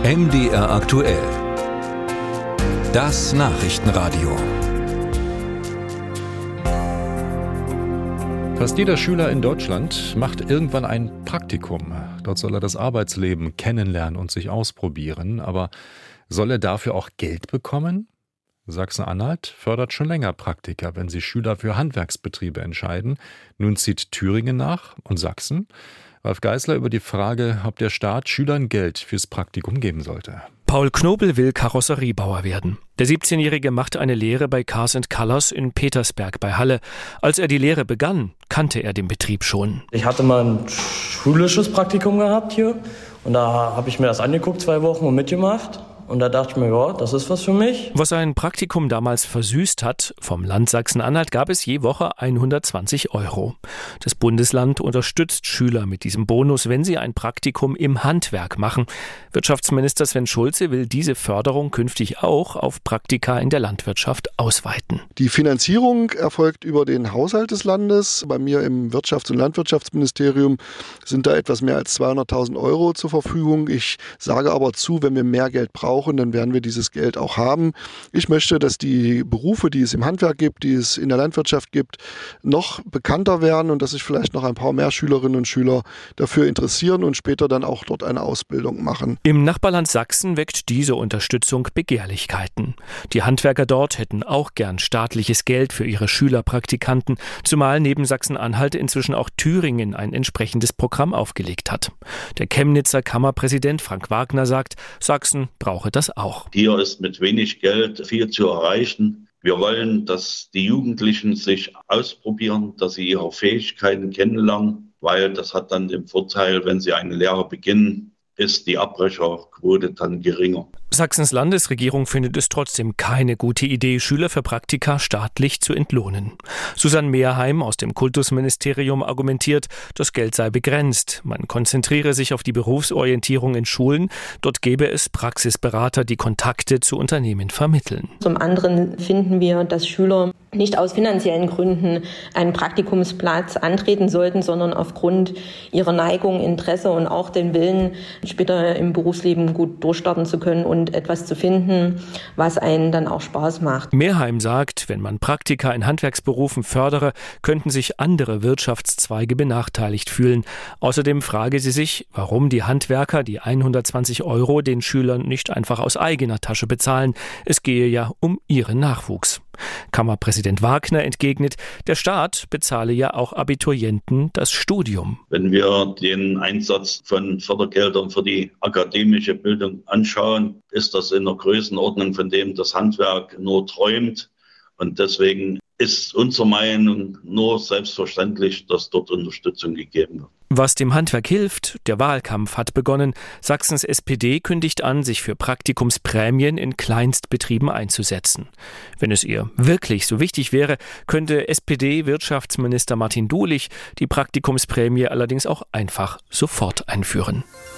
MDR aktuell. Das Nachrichtenradio. Fast jeder Schüler in Deutschland macht irgendwann ein Praktikum. Dort soll er das Arbeitsleben kennenlernen und sich ausprobieren. Aber soll er dafür auch Geld bekommen? Sachsen-Anhalt fördert schon länger Praktika, wenn sich Schüler für Handwerksbetriebe entscheiden. Nun zieht Thüringen nach und Sachsen. Ralf Geisler über die Frage, ob der Staat Schülern Geld fürs Praktikum geben sollte. Paul Knobel will Karosseriebauer werden. Der 17-Jährige macht eine Lehre bei Cars & Colors in Petersberg bei Halle. Als er die Lehre begann, kannte er den Betrieb schon. Ich hatte mal ein schulisches Praktikum gehabt hier und da habe ich mir das angeguckt, 2 Wochen und mitgemacht. Und da dachte ich mir, ja, das ist was für mich. Was ein Praktikum damals versüßt hat, vom Land Sachsen-Anhalt gab es je Woche 120 €. Das Bundesland unterstützt Schüler mit diesem Bonus, wenn sie ein Praktikum im Handwerk machen. Wirtschaftsminister Sven Schulze will diese Förderung künftig auch auf Praktika in der Landwirtschaft ausweiten. Die Finanzierung erfolgt über den Haushalt des Landes. Bei mir im Wirtschafts- und Landwirtschaftsministerium sind da etwas mehr als 200.000 € zur Verfügung. Ich sage aber zu, wenn wir mehr Geld brauchen, dann werden wir dieses Geld auch haben. Ich möchte, dass die Berufe, die es im Handwerk gibt, die es in der Landwirtschaft gibt, noch bekannter werden und dass sich vielleicht noch ein paar mehr Schülerinnen und Schüler dafür interessieren und später dann auch dort eine Ausbildung machen. Im Nachbarland Sachsen weckt diese Unterstützung Begehrlichkeiten. Die Handwerker dort hätten auch gern staatliches Geld für ihre Schülerpraktikanten, zumal neben Sachsen-Anhalt inzwischen auch Thüringen ein entsprechendes Programm aufgelegt hat. Der Chemnitzer Kammerpräsident Frank Wagner sagt, Sachsen brauche das auch. Hier ist mit wenig Geld viel zu erreichen. Wir wollen, dass die Jugendlichen sich ausprobieren, dass sie ihre Fähigkeiten kennenlernen, weil das hat dann den Vorteil, wenn sie eine Lehre beginnen, ist die Abbrecherquote dann geringer. Sachsens Landesregierung findet es trotzdem keine gute Idee, Schüler für Praktika staatlich zu entlohnen. Susanne Mehrheim aus dem Kultusministerium argumentiert, das Geld sei begrenzt. Man konzentriere sich auf die Berufsorientierung in Schulen. Dort gäbe es Praxisberater, die Kontakte zu Unternehmen vermitteln. Zum anderen finden wir, dass Schüler nicht aus finanziellen Gründen einen Praktikumsplatz antreten sollten, sondern aufgrund ihrer Neigung, Interesse und auch den Willen, später im Berufsleben gut durchstarten zu können und etwas zu finden, was einen dann auch Spaß macht. Mehrheim sagt, wenn man Praktika in Handwerksberufen fördere, könnten sich andere Wirtschaftszweige benachteiligt fühlen. Außerdem frage sie sich, warum die Handwerker die 120 € den Schülern nicht einfach aus eigener Tasche bezahlen. Es gehe ja um ihren Nachwuchs. Kammerpräsident Wagner entgegnet, der Staat bezahle ja auch Abiturienten das Studium. Wenn wir den Einsatz von Fördergeldern für die akademische Bildung anschauen, ist das in der Größenordnung, von dem das Handwerk nur träumt. Und deswegen ist unserer Meinung nur selbstverständlich, dass dort Unterstützung gegeben wird. Was dem Handwerk hilft, der Wahlkampf hat begonnen. Sachsens SPD kündigt an, sich für Praktikumsprämien in Kleinstbetrieben einzusetzen. Wenn es ihr wirklich so wichtig wäre, könnte SPD-Wirtschaftsminister Martin Dulich die Praktikumsprämie allerdings auch einfach sofort einführen.